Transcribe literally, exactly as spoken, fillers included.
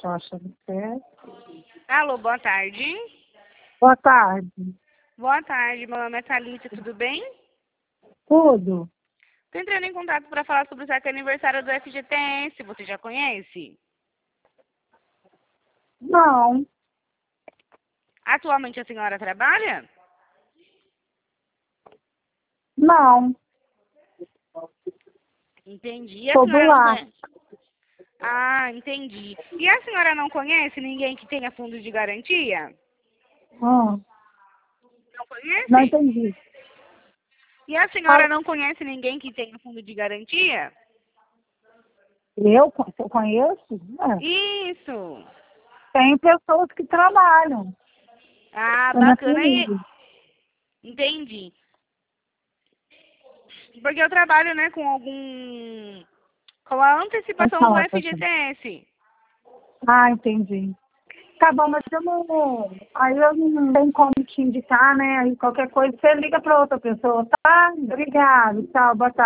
Tô achando certo. Alô, boa tarde. Boa tarde. Boa tarde, meu nome é Thalita, tudo bem? Tudo? Tô entrando em contato para falar sobre o certo aniversário do F G T S, você já conhece? Não. Atualmente a senhora trabalha? Não. Entendi. E a Tô do senhora não lar. conhece? Ah, entendi. E a senhora não conhece ninguém que tenha fundo de garantia? Hum, Não não conhece? entendi. E a senhora não conhece ninguém que tenha fundo de garantia? Eu, co- eu conheço? É. Isso. Tem pessoas que trabalham. Ah, Eu não bacana. E... entendi. Entendi. Porque eu trabalho, né, com algum... com a Pode antecipação do falar, pode falar. F G T S. Ah, entendi. Tá bom, mas eu não. Aí eu não tenho como te indicar, né? Aí qualquer coisa você liga para outra pessoa, tá? Obrigada. Tchau, boa tarde.